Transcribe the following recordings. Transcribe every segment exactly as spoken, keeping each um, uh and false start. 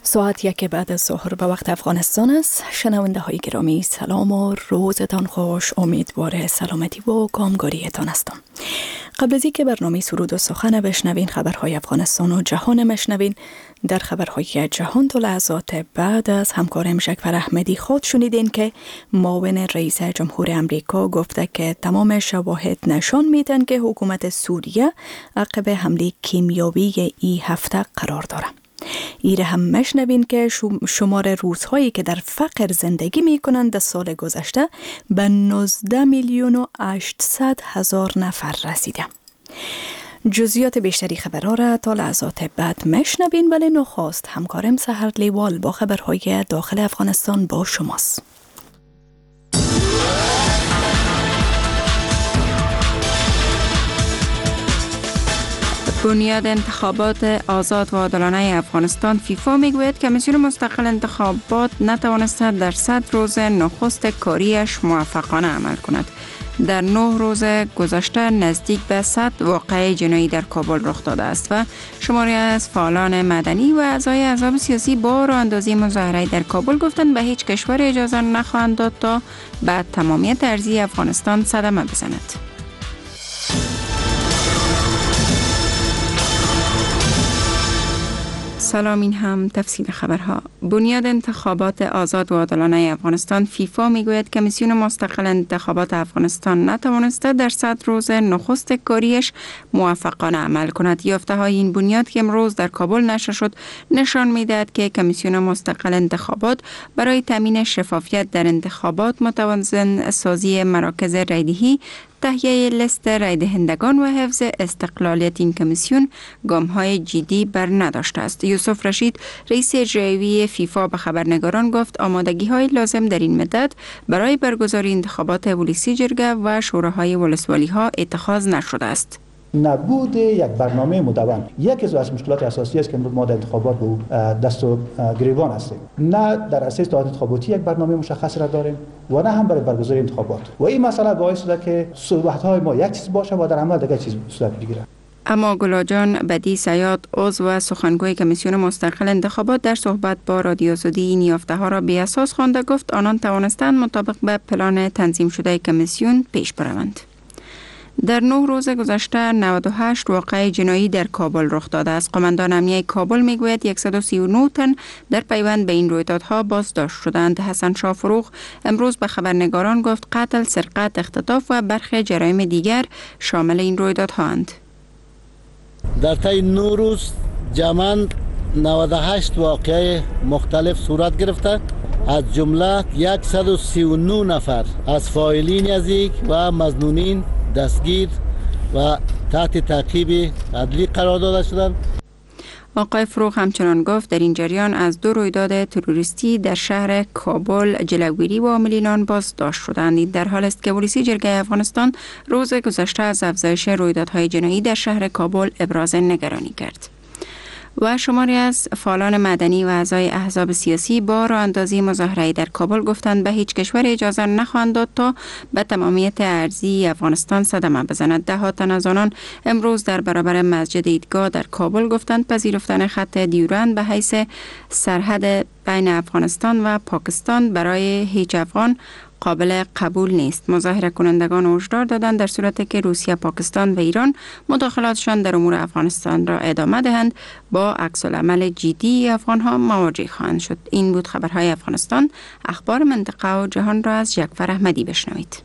ساعت یک بعد از ظهر به وقت افغانستان است. شنونده های گرامی سلام و روزتان خوش. امیدوار سلامتی و کامگاریتان هستم. قبل از اینکه برنامه سرود و سخن بشنوین، خبرهای افغانستان و جهان مشنوین، در خبرهای جهان دو لحظات بعد از همکارم شکفر احمدی خود شنیدین که معاون رئیس جمهور امریکا گفته که تمام شواهد نشان میدن که حکومت سوریه عقب حمله کیمیاوی ای هفته قرار داره. ایره هم مشنوین که شمار روس‌هایی که در فقر زندگی می‌کنند در سال گذشته به نوزده میلیون و هشتصد هزار نفر رسیده. جزئیات بیشتری خبرها را تا لحظات بعد مشنوین، ولی نخست همکارم سحر لیوال با خبرهای داخل افغانستان با شماست. بنیاد انتخابات آزاد و عادلانه افغانستان فیفا میگوید کمیسیون مستقل انتخابات نتوانسته در صد روز نخست کاریش موفقانه عمل کند. در نه روز گذشته نزدیک به صد واقعه جنایی در کابل رخ داده است و شماری از فعالان مدنی و اعضای احزاب سیاسی با راه اندازی مظاهره در کابل گفتند به هیچ کشور اجازه نخواهند داد تا به تمامیت ارضی افغانستان صدمه بزند. سلام، این هم تفصیل خبرها. بنیاد انتخابات آزاد و عادلانه افغانستان فیفا میگوید کمیسیون مستقل انتخابات افغانستان نتوانسته در صد روز نخست کاریش موفقانه عمل کند. یافته های این بنیاد که امروز در کابل نشر شد نشان میدهد که کمیسیون مستقل انتخابات برای تامین شفافیت در انتخابات، متوازن سازی مراکز رایدهی، تهیه لیست رای دهندگان و حفظ استقلالیت این کمیسیون گام‌های جدی بر نداشته است. یوسف رشید، رئیس اجرایی فیفا، به خبرنگاران گفت آمادگی‌های لازم در این مدت برای برگزاری انتخابات ولسی جرگه و شوراهای ولسوالی‌ها اتخاذ نشده است. نبود یک برنامه مدون یکی از مشکلات اساسی است که ما در انتخابات به دست و گریبان هستیم. نه در اساس داد انتخاباتی یک برنامه مشخص را داریم و نه هم برای برگزاری انتخابات، و این مسئله باعث شده که صحبت‌های ما یک چیز باشه و در عمل دیگر چیز صورت بگیره. اما گلاجان بدی سیاد، عضو و سخنگوی کمیسیون مستقل انتخابات، در صحبت با رادیو آزادی این یافته‌ها را بی اساس خوانده. گفت آنان توانستند مطابق به پلان تنظیم شده کمیسیون پیش بروند. در نه روز گذشته نود و هشت واقعه جنایی در کابل رخ داده است. قماندان امنیه کابل میگوید صد و سی و نه تن در پیوند به این رویدادها بازداشت شدند. حسن شاه فروغ امروز به خبرنگاران گفت قتل، سرقت، اختطاف و برخی جرایم دیگر شامل این رویدادها اند. در طی نه روز جمعاً نود و هشت واقعه مختلف صورت گرفته، از جمله صد و سی و نه نفر از فاعلین ازیک و مظنونین دستگیر و تحت تعقیب عدلی قرار داده شدند. آقای فروغ همچنان گفت در این جریان از دو رویداد تروریستی در شهر کابل جلوگیری و عاملین آن بازداشت شدند. در حال است که ولسی جرگه افغانستان روز گذشته از افزایش رویدادهای جنایی در شهر کابل ابراز نگرانی کرد. و شماری از فعالان مدنی و اعضای احزاب سیاسی با راه اندازی مظاهره در کابل گفتند به هیچ کشور اجازه نخواهند داد تا به تمامیت ارضی افغانستان صدمه بزند. ده ها تن از آنان امروز در برابر مسجد عیدگاه در کابل گفتند پذیرفتن خط دیورند به حیث سرحد بین افغانستان و پاکستان برای هیچ افغان قابل قبول نیست. مظاهره کنندگان هشدار دادند در صورتی که روسیه، پاکستان و ایران مداخلاتشان در امور افغانستان را ادامه دهند با عکس العمل جدی افغانها مواجه خواهند شد. این بود خبرهای افغانستان. اخبار منطقه و جهان را از جعفر احمدی بشنوید.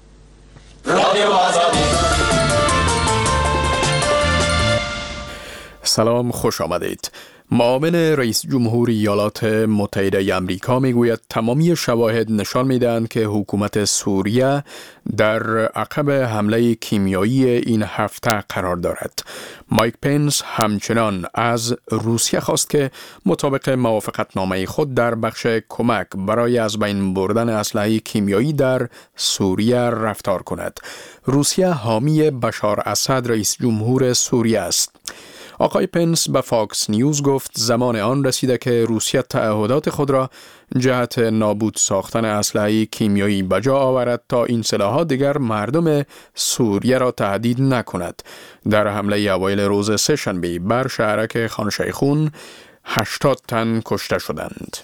سلام، خوش آمدید. معاون رئیس جمهور ایالات متحده آمریکا میگوید تمامی شواهد نشان میدهند که حکومت سوریه در عقب حمله کیمیایی این هفته قرار دارد. مایک پنس همچنان از روسیه خواست که مطابق موافقتنامه خود در بخش کمک برای از بین بردن اسلحه کیمیایی در سوریه رفتار کند. روسیه حامی بشار اسد رئیس جمهور سوریه است. آقای پنس به فاکس نیوز گفت زمان آن رسیده که روسیه تعهدات خود را جهت نابود ساختن اسلحه کیمیایی بجا آورد تا این سلاح‌ها دیگر مردم سوریه را تهدید نکند. در حمله اوایل روز سه‌شنبه بر شهرک خان شیخون، هشتاد تن کشته شدند.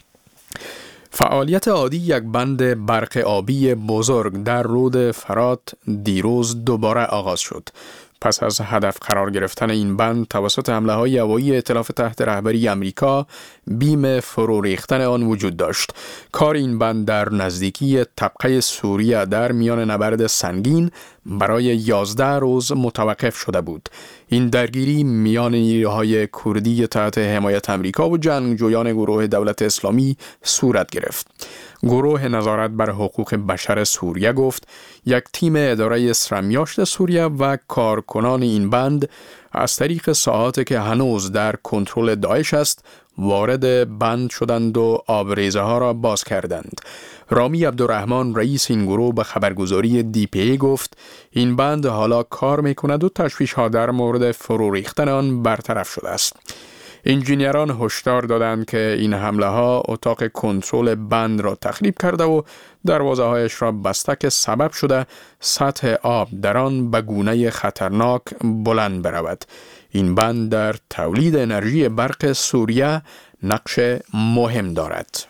فعالیت عادی یک بند برق آبی بزرگ در رود فرات دیروز دوباره آغاز شد. پس از هدف قرار گرفتن این بند توسط حمله های هوایی ائتلاف تحت رهبری امریکا، بیم فرو ریختن آن وجود داشت. کار این بند در نزدیکی طبقه سوریه در میان نبرد سنگین برای یازده روز متوقف شده بود. این درگیری میان نیروهای کردی تحت حمایت امریکا و جنگجویان گروه دولت اسلامی صورت گرفت. گروه نظارت بر حقوق بشر سوریه گفت یک تیم اداره اسرمیاشت سوریه و کارکنان این بند از طریق ساحاتی که هنوز در کنترل داعش است وارد بند شدند و آبریزه ها را باز کردند. رامی عبدالرحمن رئیس این گروه به خبرگزاری دی پی ای گفت این بند حالا کار میکند و تشویش ها در مورد فرو ریختن آن برطرف شده است. انجینیران هشدار دادند که این حمله ها اتاق کنترل بند را تخریب کرده و دروازه هایش را بسته که سبب شده سطح آب در آن به گونه خطرناک بلند برود. این بند در تولید انرژی برق سوریه نقش مهم دارد.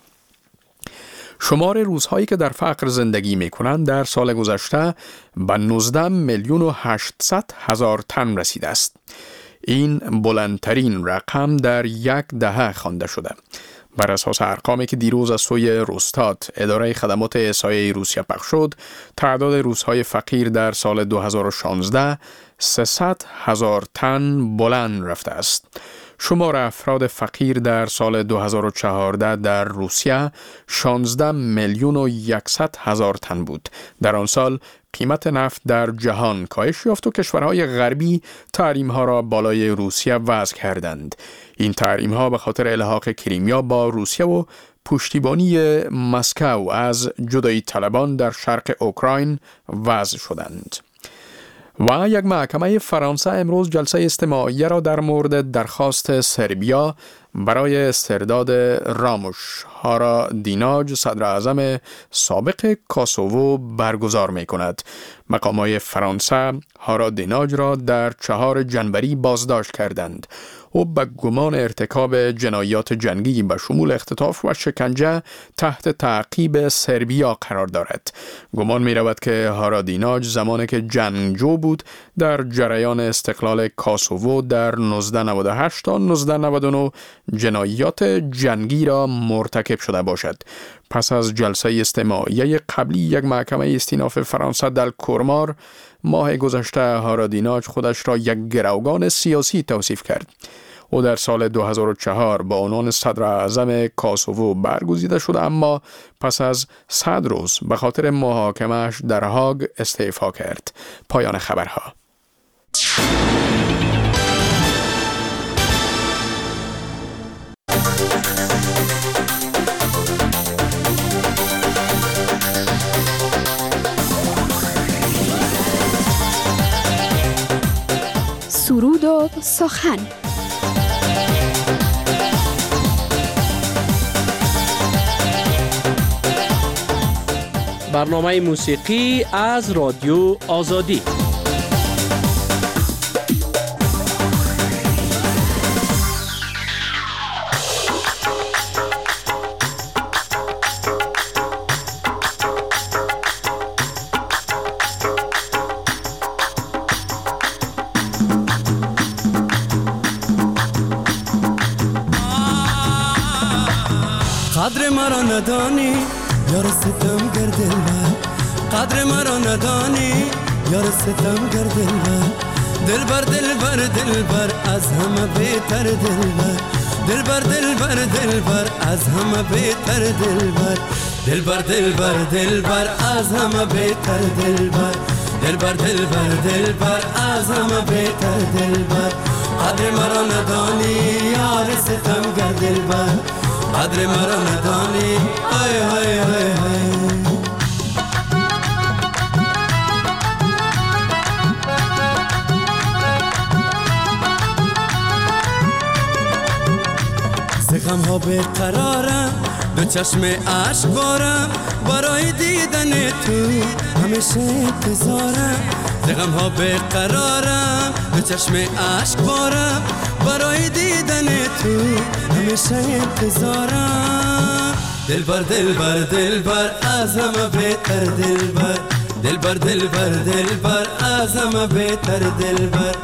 شمار روزهایی که در فقر زندگی می کنند در سال گذشته به نوزده میلیون و هشتصد هزار تن رسیده است. این بلندترین رقم در یک دهه خوانده شده. بر اساس ارقامی که دیروز از سوی روستات اداره خدمات احصایه روسیه پخش شد، تعداد روزهای فقیر در سال دو هزار و شانزده سیصد هزار تن بلند رفته است. شمار افراد فقیر در سال دو هزار و چهارده در روسیه شانزده میلیون و صد هزار تن بود. در آن سال قیمت نفت در جهان کاهش یافت و کشورهای غربی تحریم‌ها را بالای روسیه وضع کردند. این تحریم‌ها به خاطر الحاق کریمیا با روسیه و پشتیبانی مسکو از جدایی طلبان در شرق اوکراین وضع شدند. و یک محکمه فرانسه امروز جلسه استماعیه را در مورد درخواست سربیا برای استرداد راموش هارادیناج صدر اعظم سابق کاسوو برگزار می کند. مقامات فرانسه هارادیناج را در چهار جنوری بازداشت کردند. او به گمان ارتکاب جنایات جنگی به شمول اختطاف و شکنجه تحت تعقیب سربیا قرار دارد. گمان می رود که هارادیناج زمانی که جنگجو بود در جریان استقلال کاسوو در نوزده نود و هشت تا نوزده نود و نه جنایات جنگی را مرتکب شده باشد. پس از جلسه استماعیه قبلی یک محکمه استیناف فرانسه در کورمار ماه گذشته هارادیناج خودش را یک گروگان سیاسی توصیف کرد. او در سال دو هزار و چهار با عنوان صدر اعظم کاسوو برگزیده شد، اما پس از صد روز به خاطر محاکمه‌اش در هاگ استعفا کرد. پایان خبرها. سرود و سخن. برنامه موسیقی از رادیو آزادی. قدر مرا ندانی یار ستم گر دلبر، قدر مرا ندانی یار ستم گر دلبر، دلبر دلبر دلبر از همه بهتر دلبر، دلبر دلبر دلبر از همه بهتر دلبر، دلبر دلبر دلبر از همه بهتر دلبر، دلبر دلبر دلبر از همه بهتر دلبر، قدر مرا ندانی یار ستم گر دلبر، قدر مرا ندانی های های های های. زغم ها بیقرارم، دو چشم عشق بارم، برای دیدن تو همیشه انتظارم. زغم ها بیقرارم، دو چشم عشق بارم، برای دیدن تو همیشه انتظارم. دلبر دلبر دلبر از همه بهتر دلبر، دلبر دلبر دلبر از همه بهتر دلبر.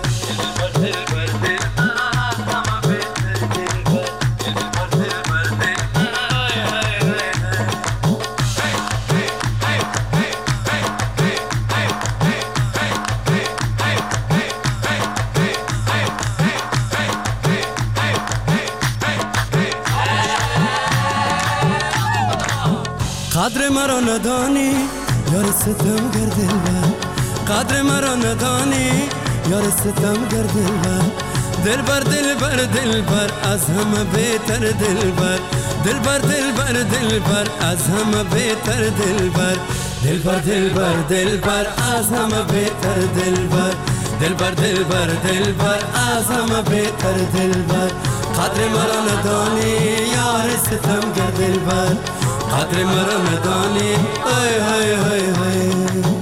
قدر مرا ندانی یار ستم گر دلبر، قدر مرا ندانی یار ستم گر دلبر. دلبر دلبر دلبر از همه بهتر دلبر، دلبر دلبر دلبر از همه بهتر دلبر. دلبر دلبر دلبر از همه بهتر دلبر، دلبر دلبر دلبر از همه بهتر دلبر. قدر مرا ندانی یار ستم گر دلبر، قدر مرا ندانی های های های های.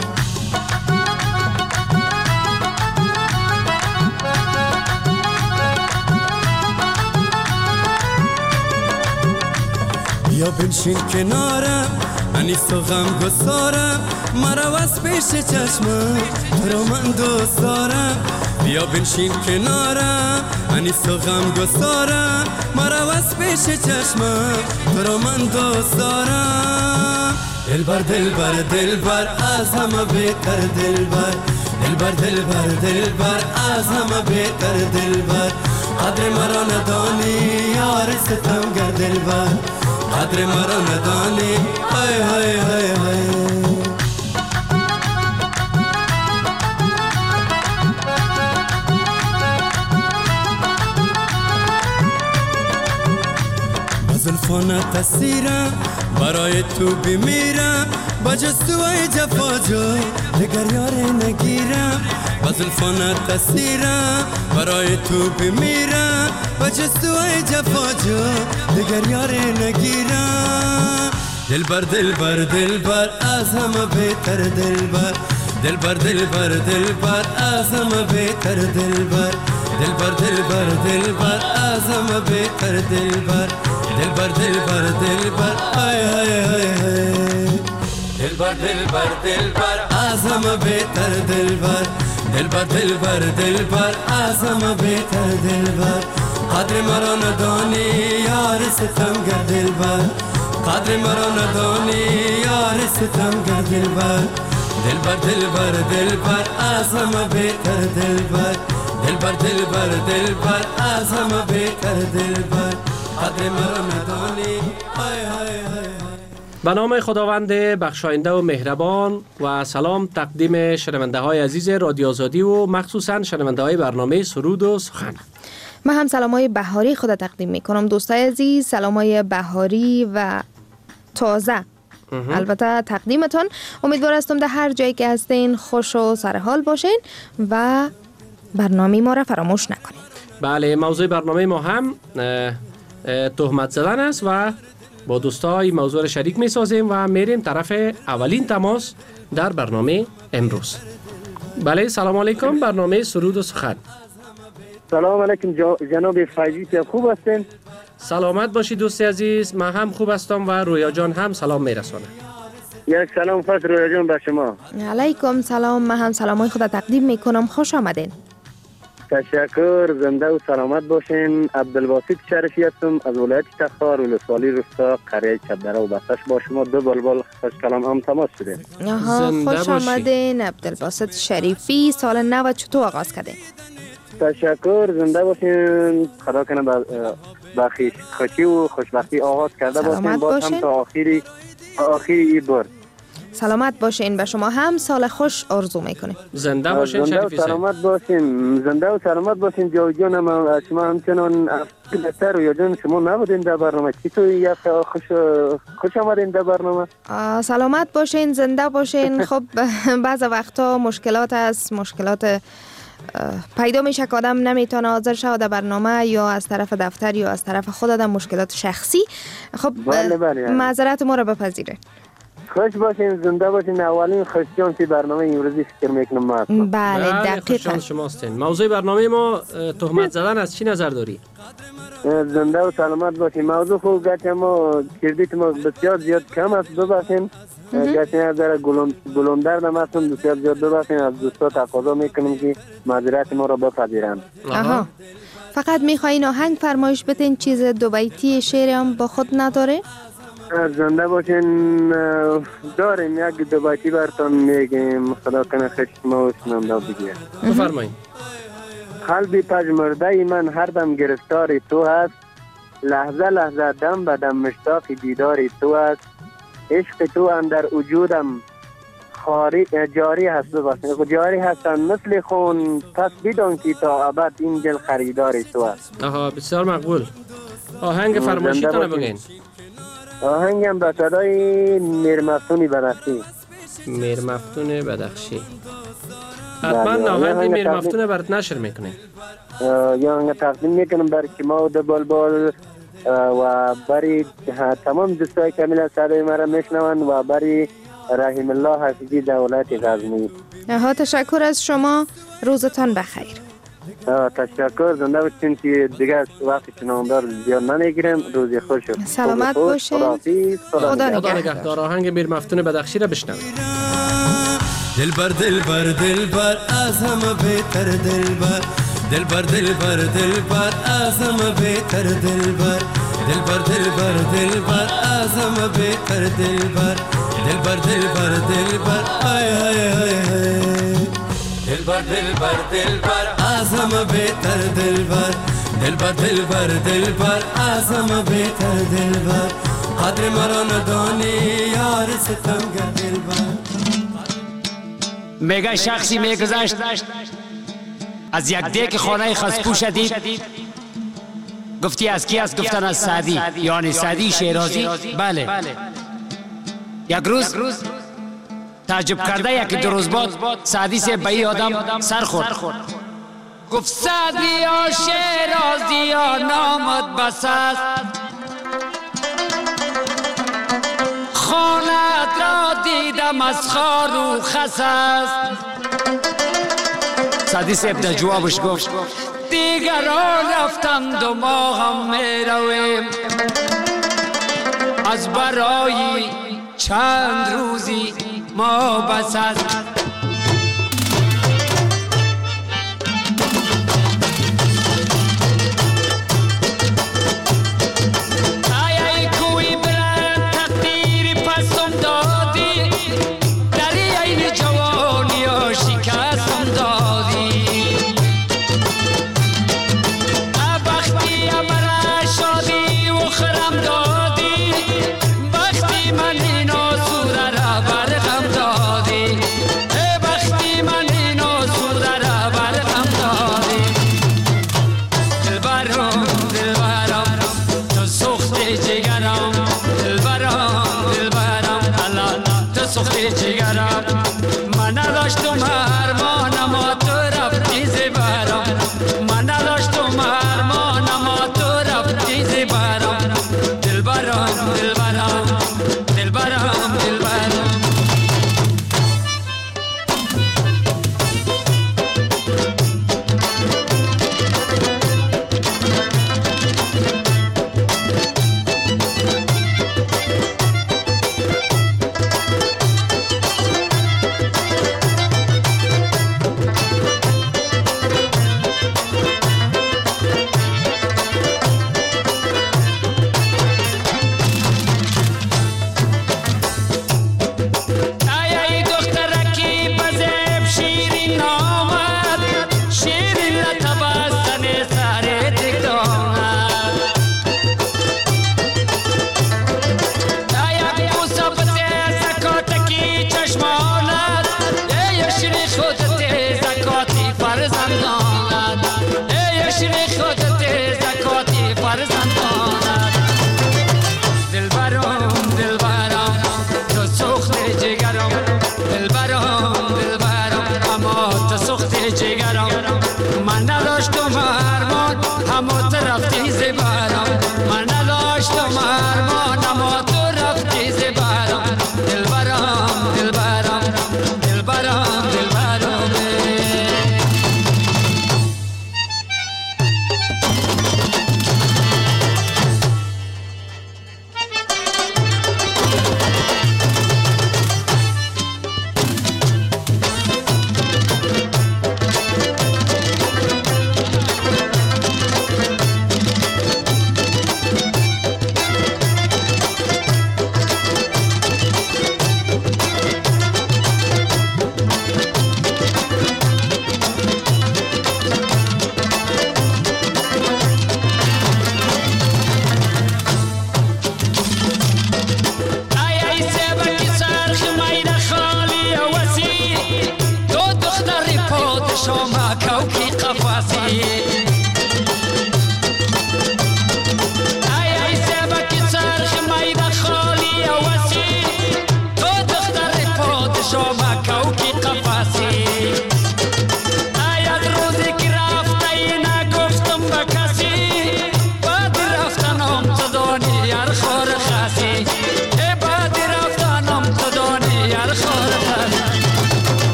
بیا بنشین کنارم انیس و غم گسارم، مرا از پیش چشمم تو رو من دوست دارم. بیا بنشین کنارم انیس و غم گسارم، مرا از پیش چشمم تو رو من دوست دارم. دلبر دلبر دلبر از همه بهتر دلبر، دلبر دلبر دلبر از همه بهتر دلبر. قدر مرا ندانی یار ستم گر دلبر، قدر مرا ندانی های های های های. زلفانت تسیرم برای تو بمیرم، با جستوهای جفا جای دگر یار نگیرم. با زلفانت تسیرم برای تو بمیرم، با جستوهای جفا جای دگر یار نگیرم. دلبر دلبر دلبر از همه بهتر دلبر، دلبر دلبر دلبر از همه بهتر دلبر. دلبر دلبر دلبر از همه بهتر دلبر، دلبر دلبر دلبر های های های های. دلبر دلبر دلبر از همه بهتر دلبر، دلبر دلبر دلبر از همه بهتر دلبر. قدر مرا ندانی یار ستم گر دلبر، قدر مرا ندانی یار ستم گر دلبر. دلبر دلبر دلبر از همه بهتر دلبر، دلبر دلبر دلبر از همه بهتر دلبر. قدر مرا ندانی های های های. به نام خداوند بخشاینده و مهربان و سلام تقدیم شنونده های عزیز رادیو آزادی و مخصوصا شنونده های برنامه سرود و سخن. من هم سلامای بهاری خود تقدیم می کنم. دوستای عزیز سلامای بهاری و تازه البته تقدیمتان. امیدوار هستم در هر جایی که هستین خوش و سرحال باشین و برنامه ما را فراموش نکنین. بله، موضوع برنامه ما هم تهمت زدن است و با دوستای موضوع را شریک می سازیم و میریم طرف اولین تماس در برنامه امروز. بله، سلام علیکم. برنامه سرود و سخن. سلام علیکم جناب فیضی، خوب هستین؟ سلامت باشی دوستی عزیز. من هم خوب هستم و رویا جان هم سلام میرسونه. یک سلام فقط رویا جان به شما. علیکم سلام. من هم سلامای خود تقدیم میکنم. خوش آمدین. تشکر. زنده و سلامت باشین. عبدالباسط شریفی هستم از ولایت تخار ولسوالی روستا قریه چپدره و بسش. با شما دو بلبل خوش کلام هم تماس شدیم. آها، خوش آمدین عبدالباسط شریفی. سال نو چطور آغاز کردین؟ تشکر. زنده باشین. خدا کنه با خوشی و خوشبختی آغاز کرده باشین. باز هم تا آخری آخری این بار سلامت باشین. به شما هم سال خوش آرزو میکنیم. زنده باشین شریفی. زنده و سلامت باشین. زنده و سلامت باشین. جای جانم شما همچنان بهتر و یا جان شما نبودین در برنامه. چطور یک خوش خوش آمدین در برنامه؟ سلامت باشین. زنده باشین. خب بعض وقتا مشکلات هست، مشکلات پیدا میشه که آدم نمیتونه حاضر شود در برنامه، یا از طرف دفتر یا از طرف خود آدم مشکلات شخصی. خب بله بله معذرت ما را بپذیره. خوش باشین، زنده باشین. اولین خوششانسی برنامه امروزی فکر میکنم ما هستم. بله دقیقاً. خوششانس شماستین. موضوع برنامه ما تهمت زدن از چی نظر داری؟ زنده و سلامت باشین. موضوع خوب گرچه ما کردیت ما بسیار زیاد کم است، ببخشین. گرچه از در گلوندر هم هستم، بسیار زیاد ببخشین. از دوستا تقاضا میکنم که معذرت ما را بپذیرند. آها. فقط میخواین آهنگ فرمایش بدین، چیز دو بیتی شعر هم با خود نداره؟ زنده باشین. داریم یک دو بیتی براتون میگیم، خدا کنه خشم ما شنم دا بگیه. بفرمایید. قلبی پژمرده من هر دم گرفتار تو هست، لحظه لحظه دم به دم مشتاق دیدار تو هست. عشق تو اندر وجودم خاری جاری هست، ببخشید جاری هستن مثل خون، پس بدان که تا ابد این دل خریدار تو هست. آها بسیار مقبول. آهنگ فرمایشیتون بگین. آهنگم به صدای میر مفتون بدخشی. میر مفتون بدخشی. حتما آهنگ میر مفتون برات نشر میکنه. یا آهنگ تقدیم میکنم برای شما و بلبل و برای تمام دوستای کامل صدای مرا میشنون و برای رحیم الله حفیظی دولت غزنی. ها تشکر از شما، روزتان بخیر. تشکر، زنده باشین که دیگه وقت شنوندار زیاد نمیگیرم. روزی خوش. سلامت باشین. خدا نگهدار. آهنگ میر مفتون بدخشی را بشنوید. دلبر دلبر دلبر از همه بهتر دلبر، دلبر دلبر دلبر از همه بهتر دلبر، دلبر دلبر دلبر از همه بهتر دلبر، دلبر دلبر دلبر آی آی آی دلبر دلبر دلبر از همه بهتر دلبر، دلبر دلبر دلبر از همه بهتر دلبر، قدر مرا ندانی یار ستمگر دلبر. میگه شخصی میگذشت از یک دیگ خانه خسپوش دید، گفتی از کی است؟ گفتن از سعدی، یعنی سعدی شیرازی. بله. یک روز تعجب کرده یک دو روز بعد سعدی سے به این آدم سر خورد، گفت سعدی یا شیرازی یا نامت بس است، خانت را دیدم از خار و خس است. سعدی صاحب در جوابش گفت دیگران رفتند و ما هم می رویم، از برای چند روزی ما بس است. من نداشتم ارمان اما تو رفتی ز برام دلبرم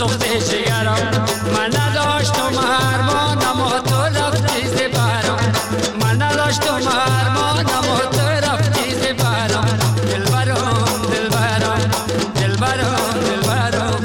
سخته جگرم من نداشتم هرمان اما تو رفتی ز برم من نداشتم هرمان اما تو رفتی ز برم دلبرم دلبرم دلبرم دلبرم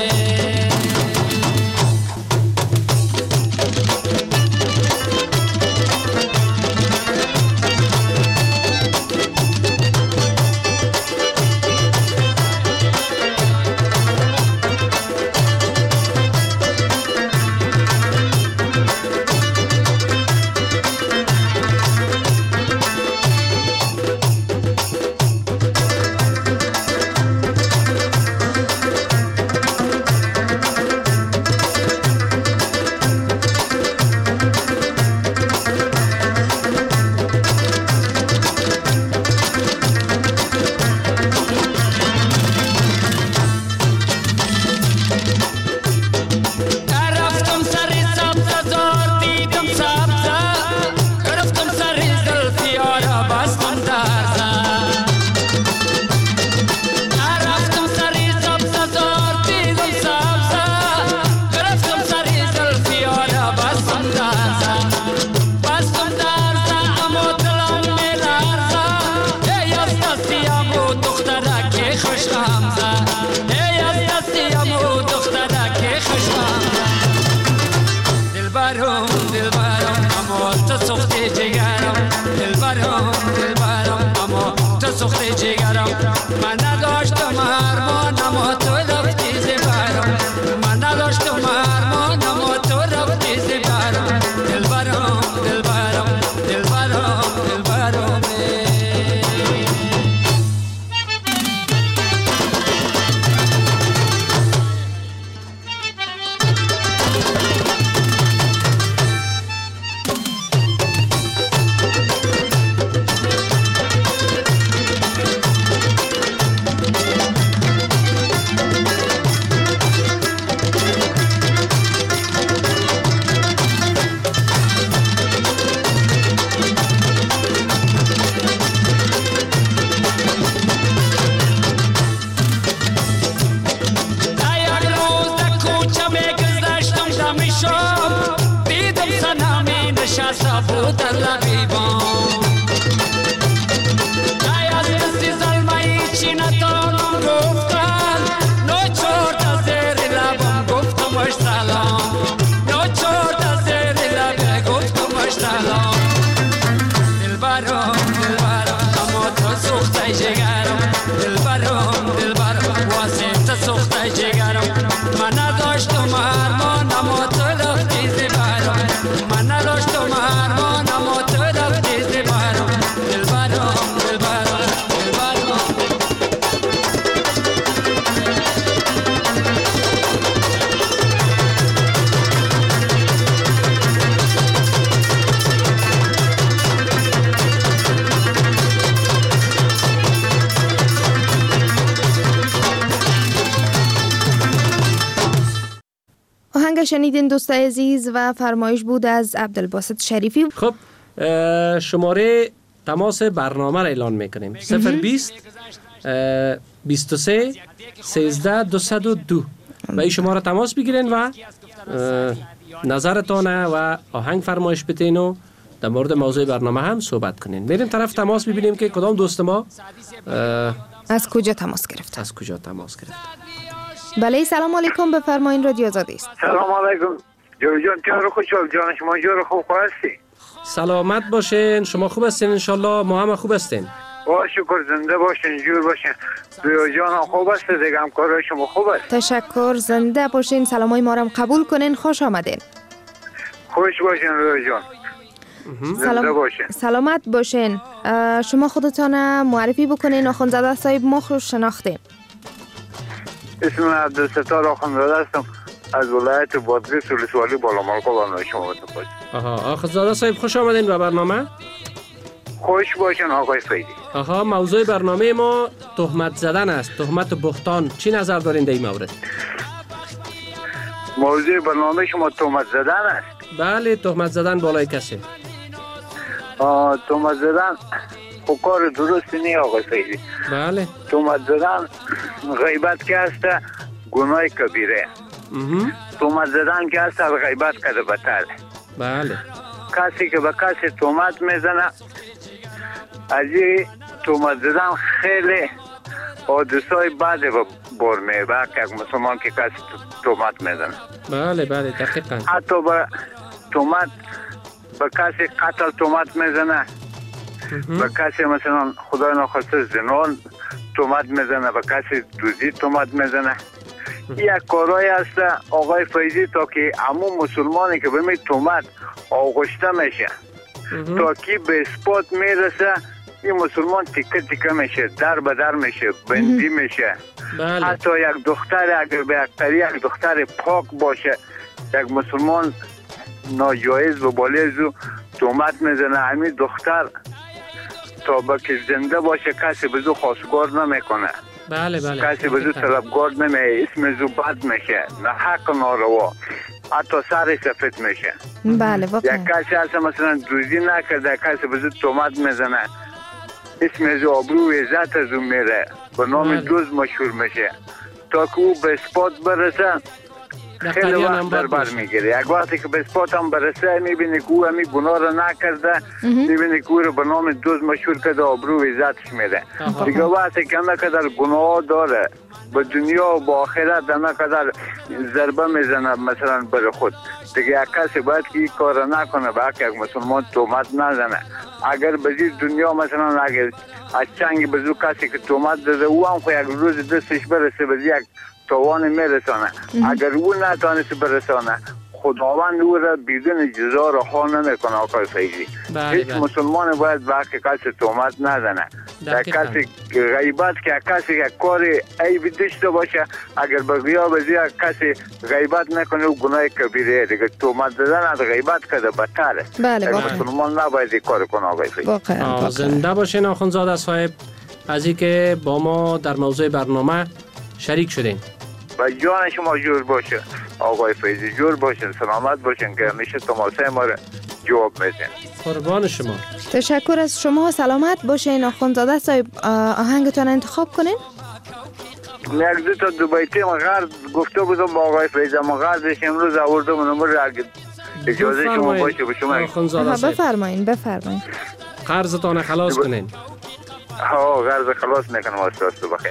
من نداشتم هرمان اما تو رفتی ز برم من نداشتم هرمان اما تو رفتی ز برم دلبرم دلبرم دلبرم دلبرم شنیدین دوستای عزیز و فرمایش بود از عبدالباسط شریفی. خب شماره تماس برنامه را اعلان میکنیم صفر بیست بیست و سه سیزده دویست و دو و این شماره تماس بگیرین و نظرتانه و آهنگ فرمایش بتین و در مورد موضوع برنامه هم صحبت کنین. میریم طرف تماس ببینیم که کدام دوست ما از کجا تماس گرفت. از کجا تماس گرفت. بله سلام علیکم، بفرمایین رادیو آزادی است. سلام علیکم جوی جان، جان خوشحال جان، شما جور خوب هستی؟ سلامت باشین، شما خوب هستین انشالله، ما هم خوب هستین. با شکر، زنده باشین، جور باشین. جوی جان خوب است، دیگه همکارای شما خوب است. تشکر، زنده باشین، سلامای ما را قبول کنین، خوش آمدین. خوش باشین روی جان. زنده باشین. سلامت باشین. شما خودتان معرفی بکنین. آخوندزاده صاحب ما خوش شناختیم. اسم عبدالستار آخوندزاده هستم از ولایت بادغیس ولسوالی بالامالقا برنامه شما بتوانید. آها، آخوندزاده صاحب خوش آمدین به برنامه. خوش باشین آقای فیدی. آها، موضوع برنامه ما تهمت زدن است، تهمت بهتان. چی نظر دارین در این مورد؟ موضوع برنامه شما تهمت زدن است؟ بله، تهمت زدن بالای کسی. آه، تهمت زدن خب کار درستی نیست آقای فیدی. بله. تهمت زدن غیبت که است گناه کبیره. تهمت زدن که هست از غیبت کرده بتر. بله. کسی که به کسی تهمت میزنه از این تهمت زدن خیلی حادثه‌های بعد بار میبره که یک مسلمان که کسی تهمت میزنه. بله بله دقیقاً. حتی به تهمت به کسی قتل تهمت میزنه، به کسی مثلا خدای ناخواسته زنا تهمت میزنه، به کسی دزدی تهمت میزنه. یک کارایی هست آقای فیضی تا که عموم مسلمانی که به می تهمت آغشته میشه تا که به اثبات میرسه، این مسلمان تیکه تیکه میشه، در به در میشه، بندی میشه. بله. حتی یک دختر اگر به یک طریق یک دختر پاک باشه، یک مسلمان ناجایز و بالیز و تهمت میزنه، همین دختر تا با که زنده باشه کسی بزو خواستگار نمیکنه. بله بله. کسی بزو طلبگار نمیه، اسم زو بد میشه، نه حق ناروا، حتی سر سفید میشه. بله واقعا. یک کسی هست مثلا دوزی نکرده، کسی بزو تهمت میزنه، اسم زو آبرو و عزت از اون میره، به نام دوز مشهور میشه. تا که او به اثبات برسه خیلی وقت در بر میگیره. یک وقتی که به اثبات هم برسه میبینی که او همی گناه را نکرده، میبینی که او را به نام دوز مشهور کرده، آبرو و عزتش میره. دیگه وقتی که همه قدر گناه داره به دنیا و با آخرت، همه قدر ضربه میزنه مثلا بر خود، دیگه یک کسی باید که این کار را نکنه، باید که یک مسلمان تهمت نزنه. اگر به دنیا مثلا اگر از چنگ بزو کسی که تهمت داده او هم خو یک روز دستش برسه به یک توان میرسانه، اگر او نتانست برسانه خداوند او را بدون جزا رها نمیکنه. آقای فیضی هیچ مسلمان باید به حق کسی تهمت نزنه. یک کسی غیبت که کسی یک کار عیب داشته باشه، اگر به غیاب از کسی غیبت نکنه او گناه کبیره دیگه. تهمت زدن از غیبت کرده بدتره. بله یک مسلمان نباید این کار کنه. آقای فیضی زنده باشین آخوندزاده صاحب از اینکه با ما در موضوع برنامه شریک شدین. و جان شما جور باشه آقای فیضی، جور باشین، سلامت باشین که همیشه تماسه ما را جواب میدین. قربان شما. تشکر از شما، سلامت باشین آخوندزاده صاحب. آهنگتون انتخاب کنین. یک دو تا دو بیتی ما غرض گفته بودم با آقای فیضی، ما غرضش امروز آوردم نمبر را اجازه شما باشه به شما. بفرمایین بفرمایین. قرضتان خلاص کنین. ها قرض خلاص میکنم استاد بخیر.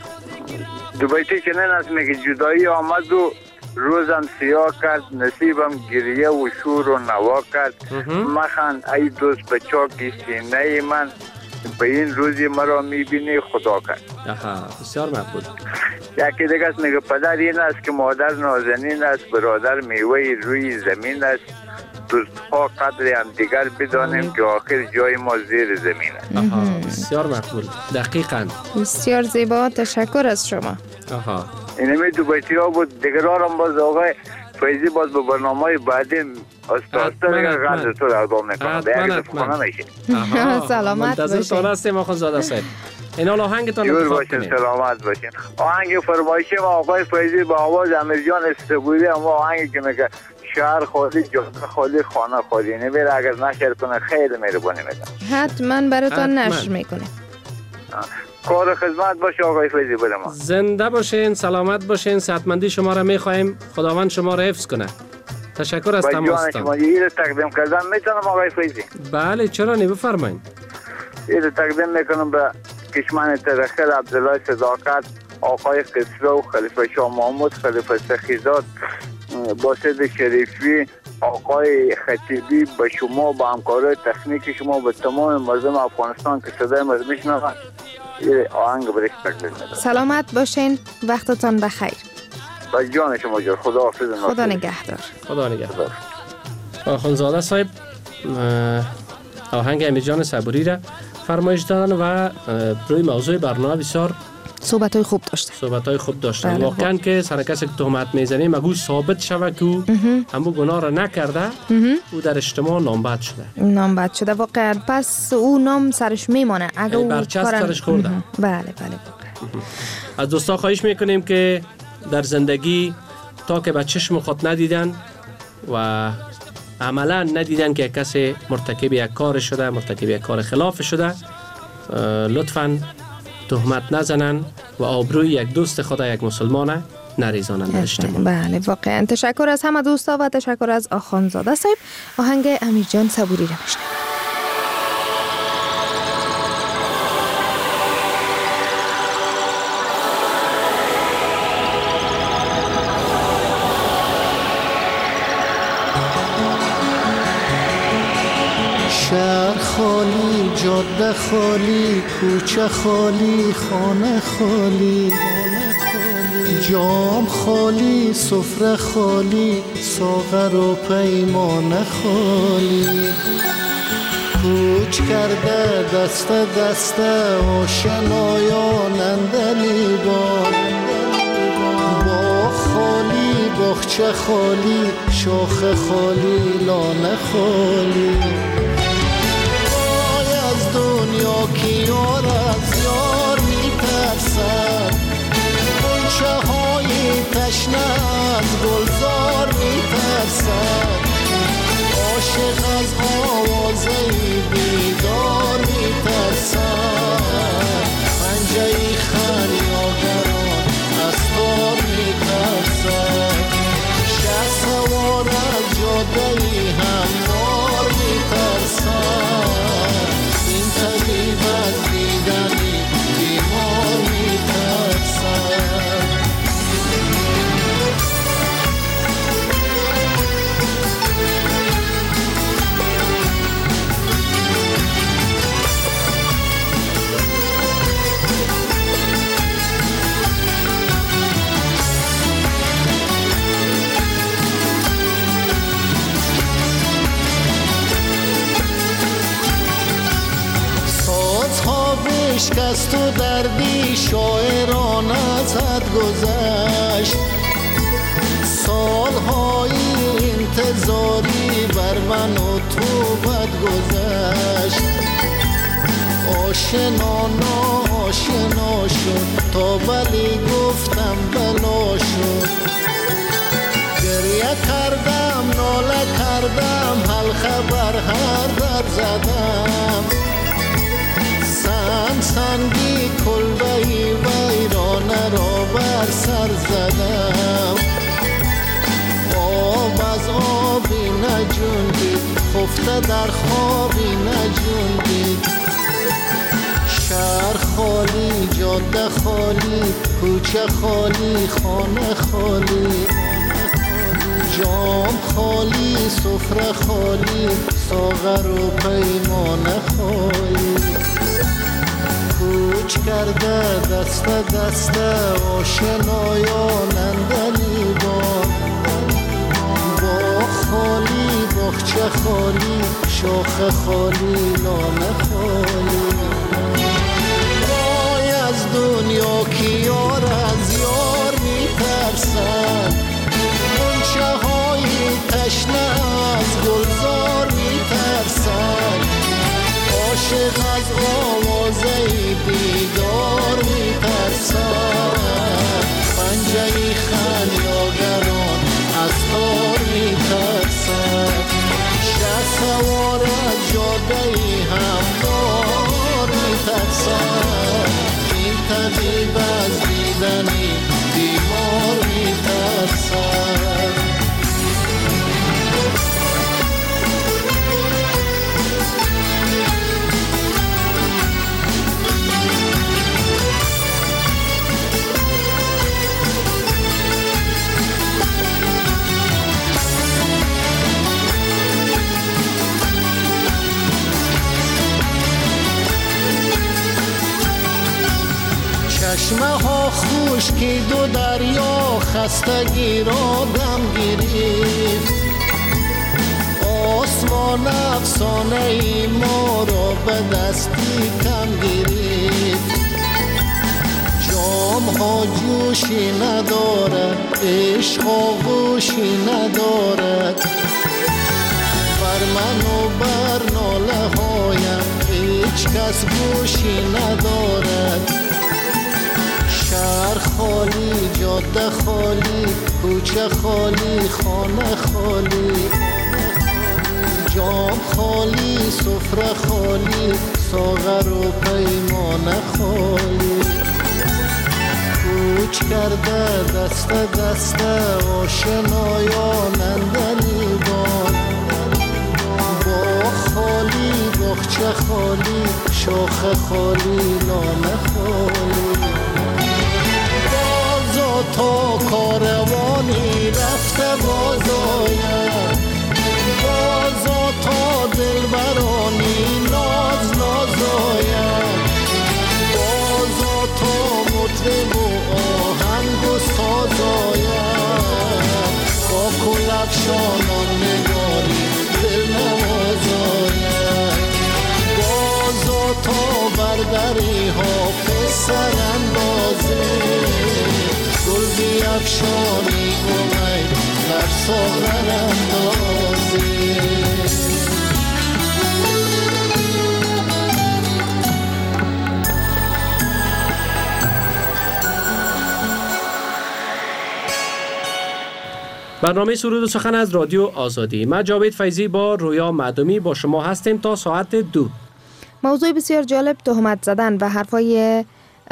دو بیتی که نه است میگه جدایی آمد و روزم سیاه کرد، نصیبم گریه و شور و نوا کرد. مخند ای دوست به چاکی سینه من، به این روزی مرا میبینی خدا کرد. آها بسیار مقبول. یکی دیگه است میگه پدر این است که مادر نازنین است، برادر میوه روی زمین است. دوستها قدر هم دیگر بدانیم که آخر جای ما زیر زمین است. آها بسیار مقبول. دقیقاً. بسیار زیبا، تشکر از شما. آها اینمی دو بیتی ها بود. دیگرارم باز آقای فیضی باز به برنامه بعدی استاسته دیگر غرض تو را ادام میکنم. به یک دفعه خانه میشه. سلامت منتظر تان هستیم آخوندزاده صاحب. این حال آهنگتان جور باشین، سلامت باشین. آهنگ فرمایشی ما آقای فیضی با آواز امیرجان استبولی، اما آهنگی که میگه شهر خالی، جاده خالی، خانه خالی، نمیره اگر نشر کنه خیلی مهربانی میکنم. حتما براتون نشر میکنه. کار خدمت باشه آقای فیضی بده ما. زنده باشین، سلامت باشین، صحتمندی شما را میخوایم، خداوند شما را حفظ کنه. تشکر از تماستان. با جان شما این تقدیم کردم میتونم آقای فیضی؟ بله چرا نی، بفرمایید. این تقدیم میکنم به کشمن ترخل، عبدالله صداقت، آقای قصرو، خلیفه شاه محمود، خلیفه سخیزاد، باسد شریفی، آقای خطیبی، به شما، به همکارای تکنیک شما، به تمام مردم افغانستان که صدای ما میشنوند یه آهنگ برش تقدیم میکنم. سلامت باشین، وقتتان بخیر. با جان شما جان. خدا حافظ. خدا نگهدار. خدا نگهدار. آخوندزاده صاحب آهنگ امیرجان صبوری را فرمایش دادن و روی موضوع برنامه بسیار صحبت های خوب داشتن. صحبت های خوب داشتن. واقعا که سر کسی که تهمت میزنیم اگه ثابت شود که همون گناه را نکرده، او در اجتماع نامبد شده. نامبد شده واقعا. پس او نام سرش میمانه اگه او برچسب سرش خورده. بله بله واقعا. از دوستا خواهش میکنیم که در زندگی تا که به چشم خود ندیدن و عملا ندیدن که کسی مرتکب یک کار شده، مرتکب یک کار خلاف شده، لطفاً تهمت نزنن و آبروی یک دوست خدا، یک مسلمانه نریزانند در اجتماع. بله واقعا تشکر از همه دوستا و تشکر از آخانزاده صاحب. آهنگ امیر جان صبوری را میشنویم. شهر خالی، جاده خالی، کوچه خالی، خانه خالی، جام خالی، سفره خالی، ساغر و پیمانه خالی. کوچ کرده دست دست آشنایان اندلیبان، باغ خالی، باغچه خالی، شاخ خالی، لانه خالی. دنیا کی یار از یار میترسد، غنچه های تشنه از گلزار میترسد، عاشق از آوازه بیدار میترسد، پنجه خریداران از تار میترسد، شه سوار از جاده هموار میترسد، طبیب از دیدنی بیمار میترسد. شکست و دردی شاعران از حد گذشت، سالهای انتظاری بر من و تو بد گذشت، آشنا ناآشنا شد تا بلی گفتم بلا شد، گریه کردم ناله کردم حلقه بر هر در زدم، سنگ سنگی کلبهی ویرانه را بر سر زدم، آب از آبی نجوندید خفته در خوابی نجوندید، شهر خالی، جاده خالی، کوچه خالی، خانه خالی، جام خالی، سفره خالی، ساغر و پیمانه خالی. کوچ کرده دست دست آشنایان اندلیبان، باغ خالی، باغچه خالی، شاخ خالی، لانه خالی. وای از دنیا کی یار از یار میترسد، غنچه های تشنه از گلزار میترسد، عاشق از آوازه بیدار میترسد، پنجه خریداران از تار میترسد، شه سوار از جاده هموار میترسد، این طبیب از دیدنی بیمار میترسد. چشمه ها خشکی دو دریا خستگی را دم گرفت، آسمان افسانه ای ما را به دستی کم گرفت، جام ها جوشی ندارد، عشق آغوشی ندارد، بر من و بر ناله هایم هیچ کس گوشی ندارد، شهر خالی، جاده خالی، کوچه خالی، خانه خالی، جام خالی، سفره خالی، ساغر و پیمانه خالی. کوچ کرده دست دست آشنایان اندر باد، با خالی بخچه خالی شاخ خالی لانه خالی، بازا تا کاروانی رفته باز آید، بازا تا دلبرانی ناز ناز آید، بازا تا مطرب و آهنگ و ساز آید، با کلفشانان نگاری دل نواز آید، بازا تا بردری حافظ سر اندازه، گل بیفشانی امید در ساغر اندازه. برنامه سرود و سخن از رادیو آزادی. من جاوید فیضی با رویا معدومی با شما هستیم تا ساعت دو. موضوع بسیار جالب تهمت زدن و حرفای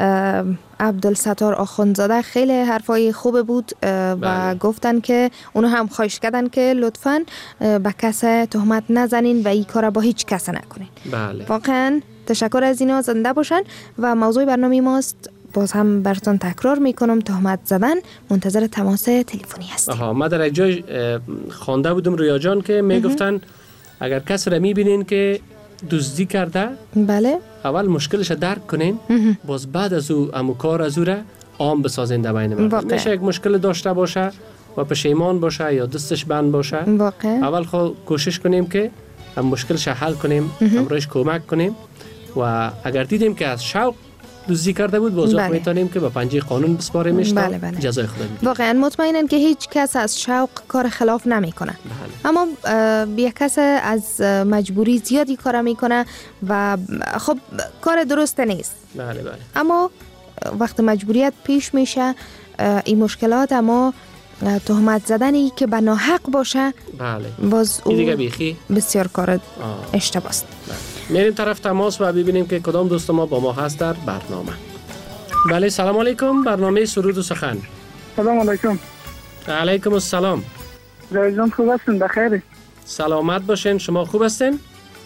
عبدالستار آخوندزاده خیلی حرفای خوب بود و بله. گفتن که اونو هم خواهش کردن که لطفاً به کس تهمت نزنین و این کار با هیچ کس نکنین. بله. واقعاً تشکر از اینا، زنده باشن. و موضوع برنامه ماست، باز هم براتون تکرار میکنم، تهمت زدن. منتظر تماس تلفنی هستیم. آها، ما در جای خوانده بودم رویا جان که میگفتن اگر کس را میبینین که دزدی کرده، بله، اول مشکلش درک کنین، باز بعد از او امو کار از او را عام بسازین در بین مردم. میشه یک مشکل داشته باشه و پشیمان باشه یا دستش بند باشه، واقع. اول خود کوشش کنیم که هم مشکلش حل کنیم، همراهش کمک کنیم و اگر دیدیم که از شوق دزدی کرده بود، باز بله. میتونیم که با پنجه قانون بسپاریمش تا بله بله. جزای خود بدیم. واقعا مطمئنن که هیچ کس از شوق کار خلاف نمیکنه، بله. اما یک کس از مجبوری زیادی کار میکنه و خب کار درست نیست. بله بله. اما وقت مجبوریت پیش میشه این مشکلات، اما تهمت زدنی که به ناحق باشه، بله، باز این دیگه بیخی بسیار کار اشتباه است. بله. میریم طرف تماس و ببینیم که کدام دوست ما با ما هست در برنامه. بله، سلام علیکم. برنامه سرود و سخن. سلام علیکم. علیکم السلام. جان خوب هستین؟ بخیر؟ سلامت باشین. شما خوب هستین؟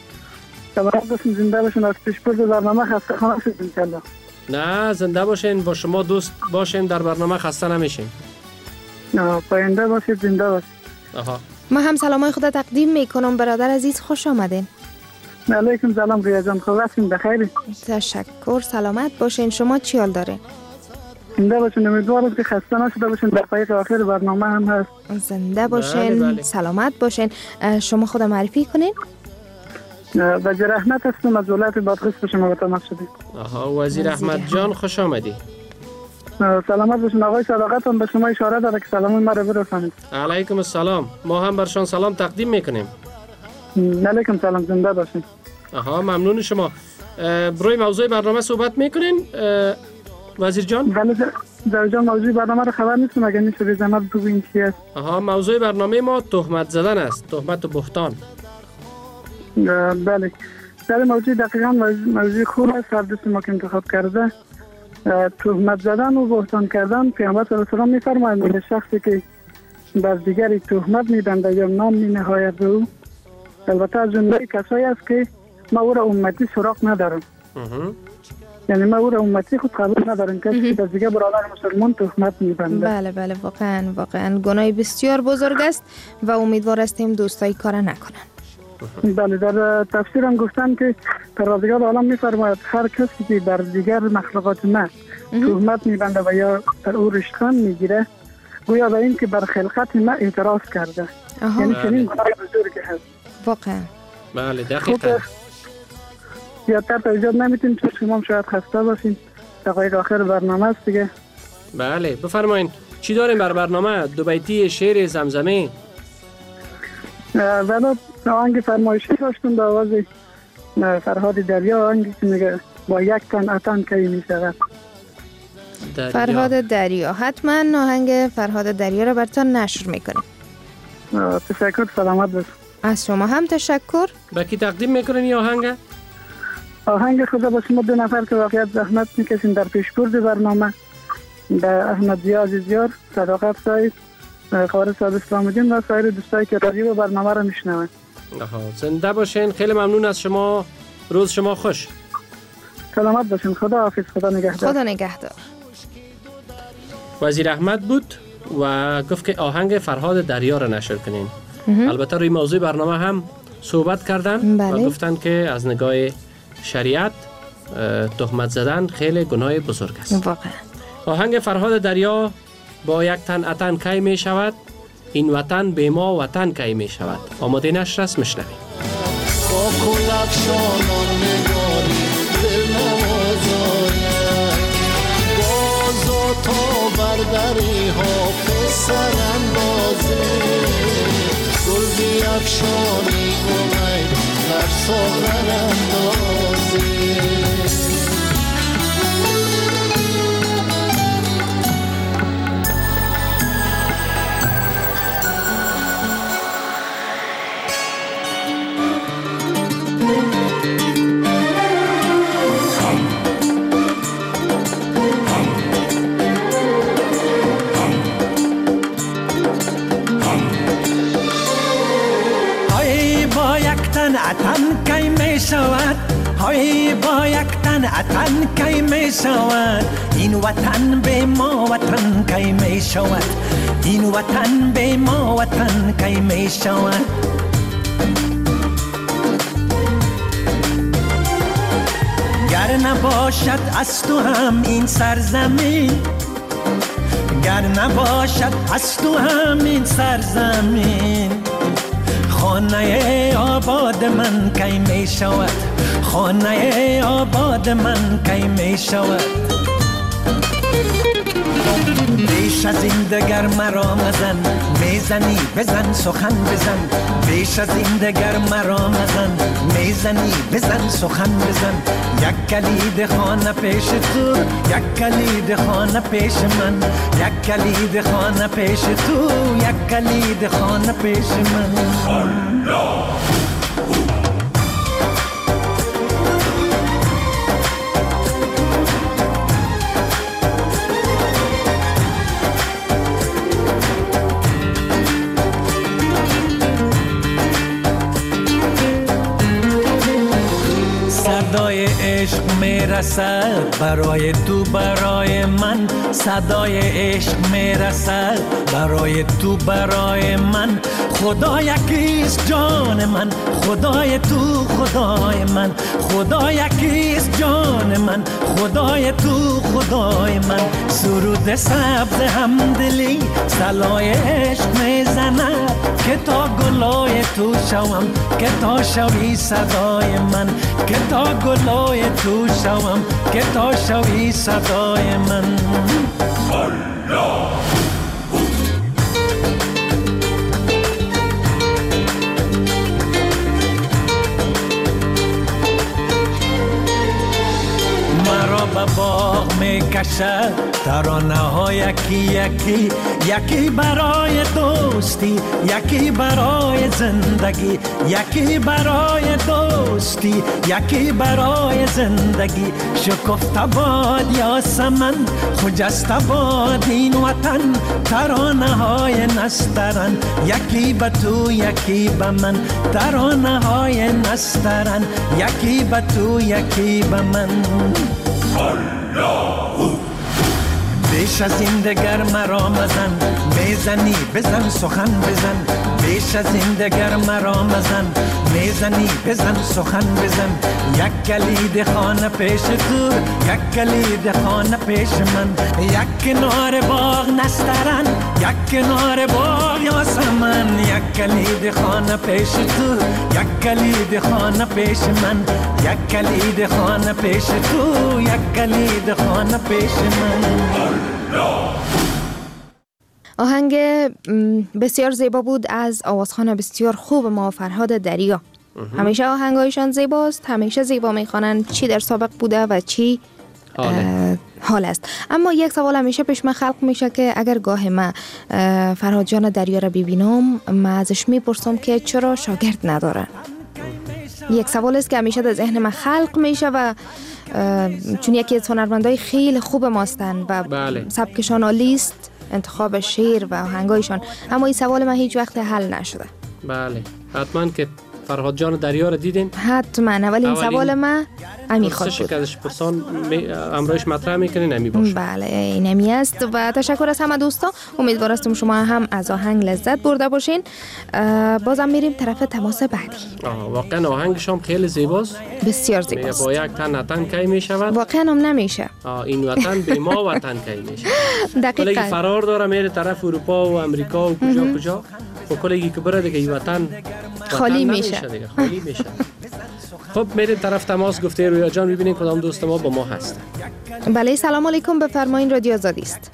سلامت باشین، زنده باشین. از پیشبرد برنامه خسته خانه شدید انشالله. نه، زنده باشین، با شما دوست باشین، در برنامه خسته نمیشین. نه، پاینده باشید، زنده باشید. آها. ما هم سلامای خود تقدیم میکنم. برادر عزیز خوش آمدین. علیکم سلام رویا جان، خوب هستین؟ بخیر؟ تشکر، سلامت باشین. شما چی حال داره؟ زنده باشین، امیدوارم که خسته نشده باشین. دقایق آخر برنامه هم هست. زنده باشین. بله بله. سلامت باشین. شما خود معرفی کنین. وزیر احمد هستم از ولایت بادغیس به شما تماس شدیم. آها، وزیر احمد جان خوش آمدی. سلامت باشین. آقای صداقت هم به شما اشاره داره که سلام ما رو برسانید. علیکم السلام. ما هم برشان سلام تقدیم میکنیم. علیکم سلام، زنده باشین. آها، ممنون شما. برای موضوع برنامه صحبت میکنین وزیر جان؟ بله در جان، موضوع برنامه رو خبر نیستم، اگر میشه به زحمت بگوین چی است. آها، موضوع برنامه ما تهمت زدن است، تهمت و بهتان. بله، در موضوع دقیقاً موضوع خوب است. هر دوست ما که انتخاب کرده، تهمت زدن و بهتان کردن. پیامبر صلی الله علیه و آله می‌فرمایند شخصی که بر دیگری تهمت می‌بندد یا نام می‌نهاید به او، البته از جمله کسایی است که ما او را امتی سراغ ندارم. یعنی ما او را امتی خود قبول ندارم، کسی که دیگه برادر مسلمان تهمت می‌بنده. بله بله، واقعا واقعا گناه بسیار بزرگ است و امیدوار هستیم دوستای کار نکنن. بله، در تفسیر هم گفتن که پروردگار عالم می‌فرماید هر کسی که بر دیگر مخلوقات ما تهمت می‌بنده و یا در او رشتخند می‌گیره، گویا به این که بر خلقت ما اعتراض کرده. یعنی چنین گناه بزرگی هست. واقعا. بله دقیقاً. زیادتر توضیحات نمیتونیم چون شما شاید خسته باشین. دقایق آخر برنامه است دیگه. بله بفرمایید. چی داریم بر برنامه؟ دو بیتی شعر زمزمه. بله، آهنگ فرمایشی داشتم به آواز فرهاد دریا، آهنگی که میگه با یک تن اتن کی میشود. فرهاد دریا، حتما آهنگ فرهاد دریا رو براتون نشر میکنیم. تشکر، سلامت باشید. از شما هم تشکر. با کی تقدیم میکنین این آهنگ؟ آهنگ خدا با شما دو نفر که واقعیت زحمت میکشین در پیشبرد برنامه. به احمد ضیا عزیزیار، صداقت صاحب، قاری صاحب اسلام الدین و سایر دوستایی که رادیو و برنامه را میشنوند. زنده باشین. خیلی ممنون از شما. روز شما خوش. سلامت باشین. خدا حافظ. خدا نگهدار. خدا نگهدار. وزیر احمد بود و گفت که آهنگ فرهاد دریا را نشر کنین. البته روی موضوع برنامه هم صحبت کردن بله. و گفتن که از نگاه شریعت تهمت زدن خیلی گناه بزرگ است. واقعا. آهنگ فرهاد دریا با یک تن اتن کی می شود، این وطن به ما وطن کی می شود. آماده نشر است، میشنویم. با کلفشانان نگاری دل نوازاید، بازا تا بردری ها پسر اندازه، گل بیفشانی گمید در ساغر اندازه. اتن کی می شود، های با یک تن اتن کی می شود، این وطن به ما وطن کی می شود، این وطن به ما وطن کی می شود. گر نباشد از تو هم این سرزمین، گر نباشد از تو هم این سرزمین، خانه آباد من کی می شود، خانه آباد من کی می شود. بیش از این دگر مرا مزن، میزنی بزن سخن بزن، بیش از این دگر مرا مزن، میزنی بزن سخن بزن. یک کلید خانه پیش تو، یک کلید خانه پیش من، یک کلید خانه پیش تو، یک کلید خانه پیش من. صدای عشق میرسد برای تو برای من، صدای عشق میرسد برای تو برای من. خدا یکیست جان من، خدای تو خدای من، خدا یکیست جان من، خدای تو خدای من. سرود سبز همدلی صلای عشق میزند، که تا گلای تو شوم، که تا شوی صدای من، که تا گلای تو شوم، که تا شوی صدای من. الله مرا به باغ می کشد ترانه ها یکی یکی، یکی برای دوستی، یکی برای زندگی، یکی برای دوستی، یکی برای زندگی. شکفته باد یاسمن، خجسته باد این وطن، ترانه های نسترن، یکی به تو یکی به من، ترانه های نسترن، یکی به تو یکی به من. الله بیش از این دگر مرا مزن، میزنی بزن سخن بزن، بیش از این دگر مرا مزن، میزنی بزن سخن بزن. یک کلید خانه پیش تو، یک کلید خانه پیش من، یک کنار باغ نسترن، یک کنار باغ یاسمن. یک کلید خانه پیش تو، یک کلید خانه پیش من، یک کلید خانه پیش تو، یک کلید خانه پیش من. آهنگ بسیار زیبا بود از آوازخوان بسیار خوب ما فرهاد دریا. همیشه آهنگایشان زیباست، همیشه زیبا میخوانند، چی در سابق بوده و چی حال است. اما یک سوال همیشه پیش من خلق میشه که اگر گاه من فرهاد جان دریا را ببینم، من ازش میپرسم که چرا شاگرد ندارن. یک سوال است که همیشه در ذهن من خلق میشه و چون یکی از هنرمندای خیلی خوب ماستن و بله. سبکشان عالی است، انتخاب شعر و آهنگایشان. اما این سوال من هیچ وقت حل نشده. بله حتما که فرهاد جان دریا رو دیدین؟ حتما. اولین سوال من امی خود بود. که ازش پرسان امروز مطرح میکنین امی باشه. بله این امی است و تشکر از همه دوستا. امیدوار هستم شما هم از آهنگ لذت برده باشین. بازم میریم طرف تماس بعدی. واقعا آهنگش هم خیلی زیباست. بسیار زیباست. با یک تن وطن کی میشود؟ واقعا هم نمیشه. این وطن به ما وطن کی میشه. دقیقاً. فرار داره میره طرف اروپا و امریکا و کجا کجا. و کلی که بره دیگه این وطن خالی میشه. خالی میشه. خب میریم طرف تماس. گفته رویا جان ببینین کدام دوست ما با ما هست. بله سلام علیکم، بفرمایین رادیو آزادی است.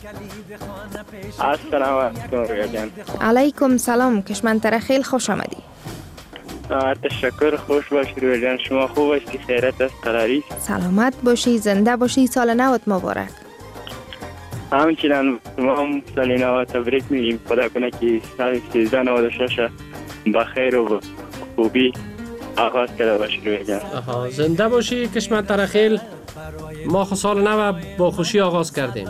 السلام علیکم رویا جان. علیکم سلام، کشمنتر خیلی خوش آمدی. تشکر، خوش باشی رویا جان. شما خوب هستی؟ خیرت است؟ قراری؟ سلامت باشی، زنده باشی، سال نوت مبارک. همچنان ما هم سال نو تبریک میگیم. خدا کنه که سال سیزده نود و شش بخیر و خوبی آغاز کرده باشی رویا جان. آها زنده باشی کشمنتر خیل. ما خو سال نو با خوشی آغاز کردیم.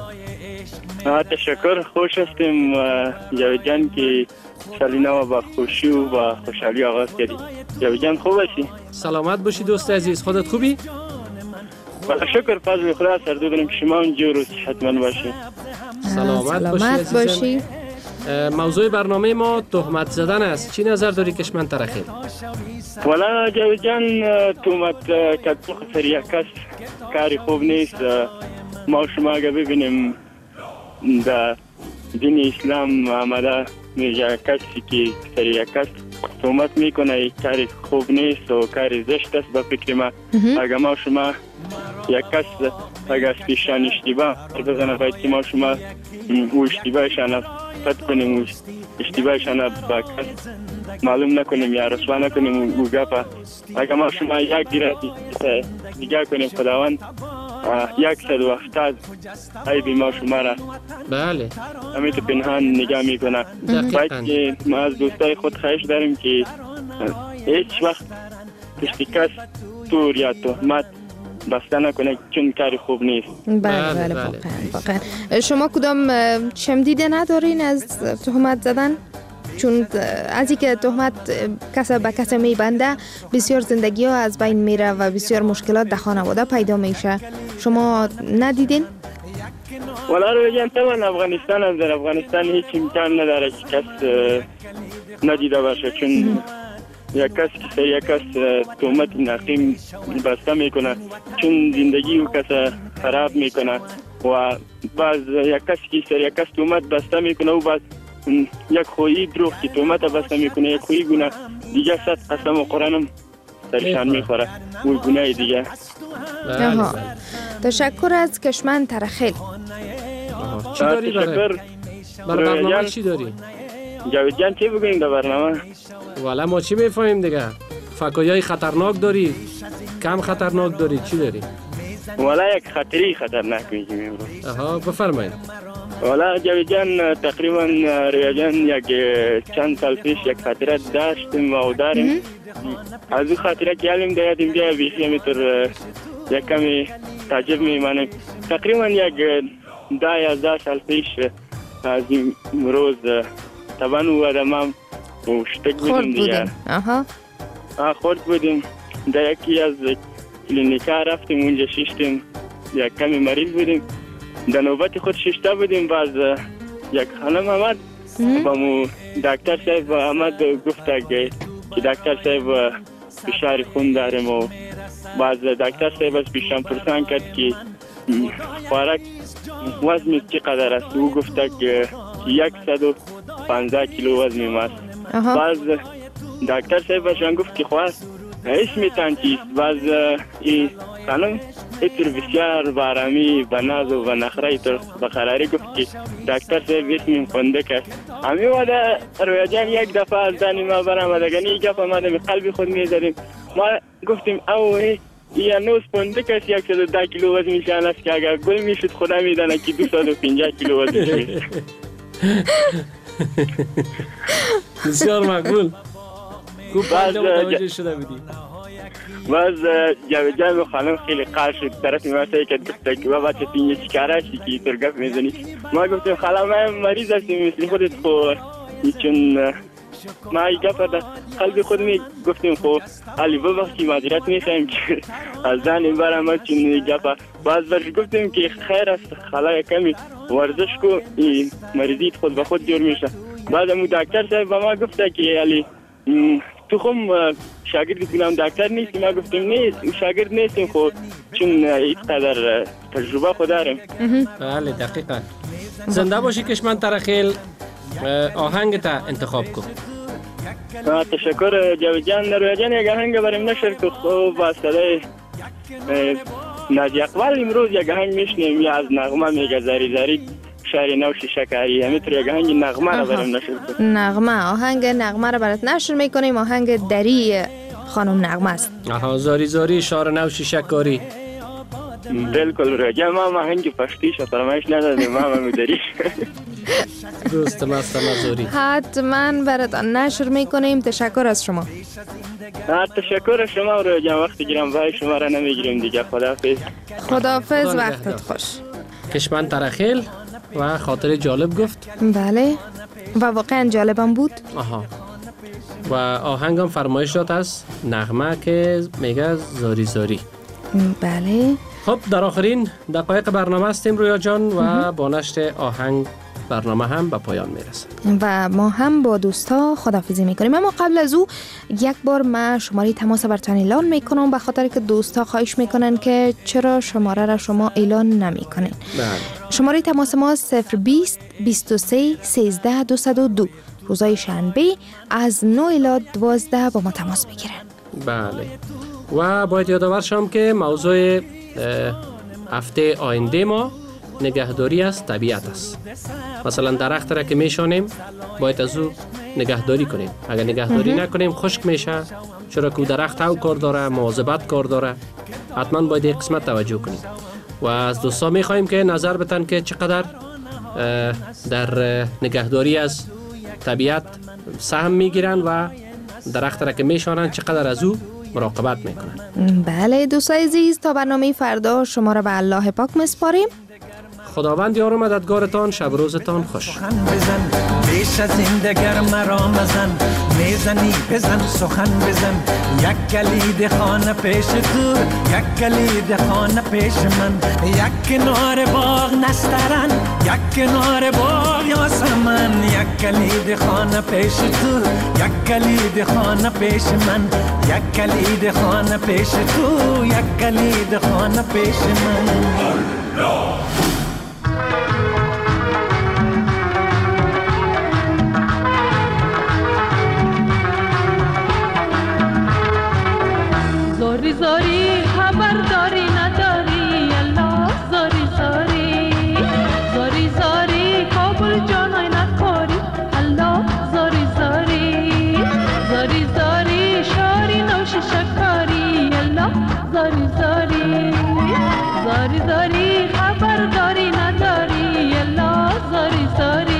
تشکر، خوش هستیم جاوید جان که سال نو با خوشی و با خوشحالی آغاز کردیم. جاوید جان خوب هستی؟ سلامت باشی دوست عزیز، خودت خوبی؟ با شکر فضل خدا سر دو داریم که شما اونجور حتما باشی. سلامت, سلامت باشی. موضوع برنامه ما تهمت زدن است. چی نظر داری کشمنتر خیل؟ والا جاوید جان تهمت کتبخ سر یک کس کاری خوب نیست. ما شما اگه ببینیم در دین اسلام آمده میگه کسی که سر یک کس تهمت میکنه کاری خوب نیست و کاری زشت است. به فکر ما اگه ما شما یک کس اگه از پیشان اشتباه بزنه باید که ما شما او اشتباهشان فت کنیم و اشتباهشان با کس معلوم نکنیم یا رسوا نکنیم او گفت. اگه ما شما یک دیره دیگه کنیم خداوند یک صد و هفتاد عیب ما شما را بله همین تو پنهان نگاه میکنه. باید که ما از دوستای خود خواهش داریم که هیچ وقت پشت کس تور یا تهمت بسته نکنه چون کاری خوب نیست. بله بله واقعا واقعا. شما کدام چمدیده ندارین از تهمت زدن؟ چون از اینکه تهمت کس به کس میبنده بسیار زندگی ها از بین میره و بسیار مشکلات در خانواده پیدا میشه. شما ندیدین؟ والا رو بگم طبعا افغانستان هم در افغانستان هیچ امکان نداره که کس ندیده باشه. چون یک کس که سر یک کس تهمت نقیم بسته میکنه چون زندگی او کس خراب میکنه و بعض یک کس که سر یک کس تهمت بسته میکنه و بعد یک خویی دروغ که تهمت بسته میکنه یک خویی گناه دیگه صد قسم و قرآن هم سرشان میخوره و گناه دیگه. آها تشکر از کشمنتر خیل. چی داری برای برنامه چی داری؟ جاوید جان چی بگوییم در برنامه؟ والا ما چی میفهمیم دیگه؟ فکایای خطرناک داری؟ کم خطرناک داری؟ چی داری؟ والا یک خطری خطرناک میگیم امروز. آها بفرمایید. والا جاوید جان تقریبا رویا جان یک چند سال پیش یک خاطره داشتیم و داریم. از اون خاطره که علم داریم بیا بیخی همینطور یک کمی تعجب میمانیم. تقریبا یک ده یازده سال پیش از این روز طبعا او آدم هم شتک بودیم دیگر. آها خورد بودیم. در یکی از کلینیکا رفتیم اونجا شیشتیم. یک کمی مریض بودیم. در نوبت خود شیشته بودیم. باز یک خانم آمد با مو دکتر صاحب آمد گفت که دکتر صاحب فشار خون داریم و باز دکتر صاحب از پیشم پرسان کرد که خوارک وزن چقدر است. او گفت که صد و پانزده کیلو وزن ماست. باز دکتر صاحبشان گفت که خواه اسمتان چیست؟ باز این خانم ایتر بسیار بارامی بناز و بنخره ایتر بقراری گفت که دکتر صاحب اسمیم فندک است. همی واده رویا جان یک دفعه از دانی ما برامدگانی یک گفت آمده به قلب خود میذاریم. ما گفتیم او یا نوز فندک است یک صد و ده کیلو وزن میشن است که اگر گل میشد خدا میدانه که دو صد و پنجاه کیلو وزن میشد. بسیار مقبول. خوب پنجاه متوجه شده بودی. باز جاویدجان خانم خیلی قهر شد طرف ما که گفت که بابا چه این چی کاره هستی که تو گپ میزنی. ما گفتم خاله من مریض هستم مثل خودت خو چون ما ای گپ در قلب خود می گفتیم خو علی بابا کی معذرت میخوایم که از زن برام ما چون گپ باز برش گفتیم که خیر است خاله کمی ورزش کو این مریضیت خود به خود جور میشه. بعدم دکتر صاحب با ما گفته که علی تو خم شاگرد کنم دکتر نیستی. ما گفتم نه شاگرد نیستیم خو چون اینقدر تجربه خود دارم. بله دقیقا. زنده باشی کشمن ترخیل. آهنگ تا انتخاب کن. تشکر جاوید جان. نرویا جان یک آهنگ بریم نشر که خوب با صدای نازی اقبال امروز یک آهنگ میشنیم یا از نغمه میگه زاری زاری شهر نو شکری. همینطور یک آهنگ نغمه را بریم نشر کن. نغمه آهنگ نغمه را برات نشر میکنیم. آهنگ دری خانم نغمه است. آها زاری زاری شهر نو شکری. بالکل رجا ما آهنگ پشتیش فرمایش ندادیم ما هم دری. دوست مست مزوری حتما براتان نشر میکنیم. تشکر از شما. تشکر از شما رجا. وقتی گیرم وای شما را نمیگیریم دیگه. خداحافظ. خداحافظ. وقتت خوش. کشمن ترخیل و خاطر جالب گفت. بله و واقعا جالبم بود. آها و آهنگم فرمایش داد از نغمه که میگه زاری زاری. بله. خب در آخرین دقایق برنامه هستیم رویا جان و با نشر آهنگ برنامه هم به پایان میرسه و ما هم با دوستا خداحافظی میکنیم. اما قبل از او یک بار من شماره تماس براتون اعلان میکنم به خاطر که دوستا خواهش میکنن که چرا شماره را شما اعلان نمیکنین. بله. شماره تماس ما صفر بیست بیست و سه سیزده دویست و دو. روزای شنبه از نه الی دوازده با ما تماس بگیرن. بله. و باید یادآور شم که موضوع هفته آینده ما نگهداری از طبیعت است. مثلا درخت را که میشانیم باید از او نگهداری کنیم. اگر نگهداری نکنیم خشک میشه، چرا که درخت او کار داره، مواظبت کار داره. حتما باید یک قسمت توجه کنیم و از دوستا میخوایم که نظر بدن که چقدر در نگهداری از طبیعت سهم میگیرن و درخت را که میشانن چقدر از او مراقبت میکنن. بله دوستای عزیز، تا برنامه فردا شما را به الله پاک میسپاریم. خداوند یار و مددگارتان، شب روزتان خوش. سخن بزن بیش از این دگر مرا مزن، میزنی بزن سخن بزن. یک کلید خانه پیش تو، یک کلید خانه پیش من. یک کنار باغ نسترن، یک کنار باغ یاسمن. یک کلید خانه پیش تو، یک کلید خانه پیش من. یک کلید خانه پیش تو، یک کلید خانه پیش من. الله زاری زاری خبر داری نداری الله زاری زاری زاری زاری کابل جانای نکاری الله زاری زاری زاری زاری شاری نوش شکاری الله زاری زاری زاری زاری خبر داری نداری الله زاری زاری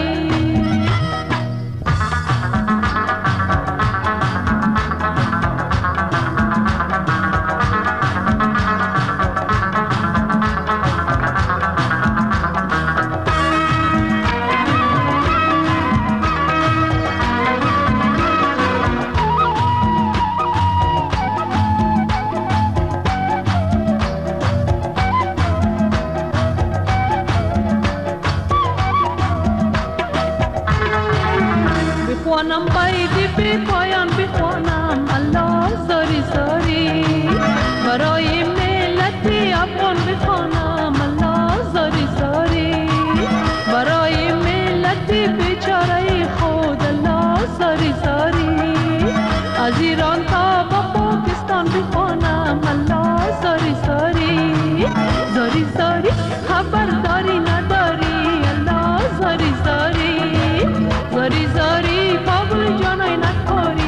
بخوانم باید بی پایان بخوانم الله زاری زاری برای ملت افغان بخوانم الله زاری زاری برای ملت بیچاره خود الله زاری زاری از ایران تا با پاکستان بخوانم الله زاری زاری زاری زاری خبر داری نداری الله زاری زاری زاری زاری کابل جانای نکاری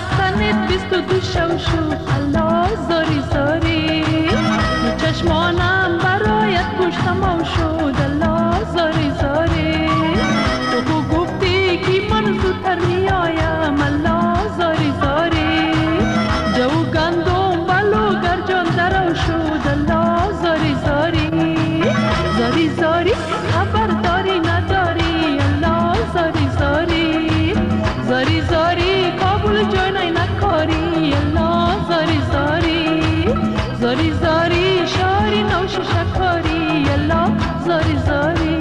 بستنت بیست و دو شو شد الله زاری زاری چشمانم برایت پشتم شد الله زاری زاری تو خو گفتی که من زودتر میایم الله زاری زاری جو گندم بلو گرجان درو شد الله زاری زاری زاری زاری خبر داری نداری الله زاری زاری زاری زاری کابل جای نکاری الله زاری زاری زاری زاری شاری نوش شکاری الله زاری زاری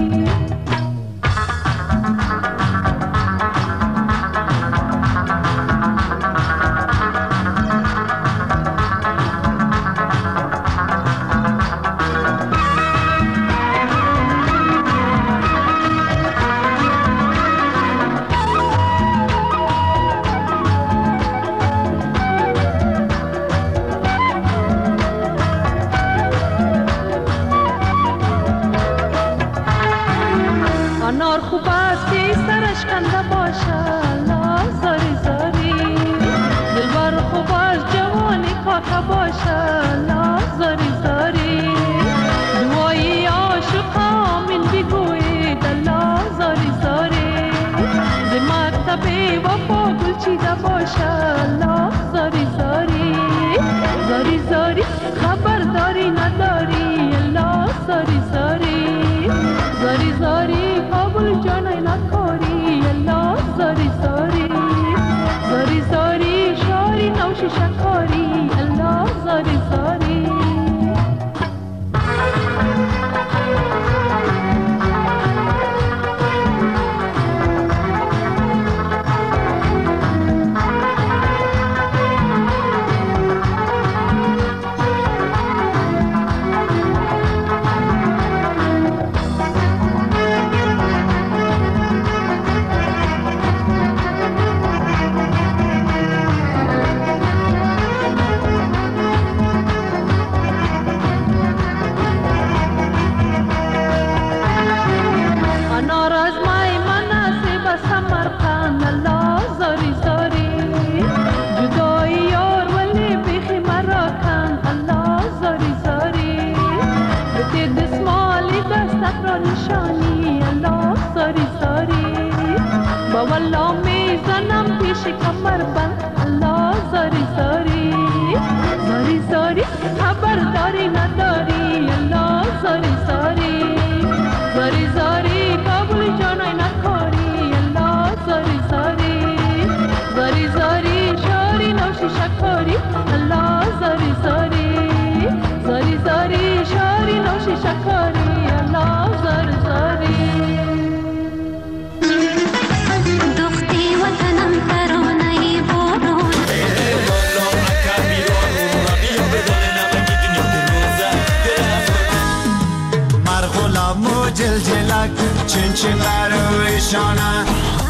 انار خوب است که سرش کنده باشه الله زاری زاری دلبر خوب است جوانی کاکا باشه الله زاری زاری دعای عاشق آمین بگوید الله زاری زاری ز مکتب وفا گل چیده باشه الله زاری زاری زاری زاری خبر داری نداری الله زاری زاری زاری زاری کابل جانای نکاری الله زاری زاری زاری زاری شاری نوش شکاری الله زاری زاری انار از مای مناسب سمرقند الله زاری زاری جدای یار ولی بیخی مرا کند الله زاری زاری بده دستمالی دستت را نشانی الله زاری زاری با والله میزنم پیش کمر بند الله زاری زاری زاری زاری خبر داری نداری الله زاری زاری زاری زاری کابل جانای نکاری الله زاری زاری زاری زاری شاری نوش شکاری الله زاری زاری زاری زاری شاری نوش شکاری الله زاری زاری دختی وطنم ترانه بارون مرغولا مو جلجلک چین چین برو ایشانه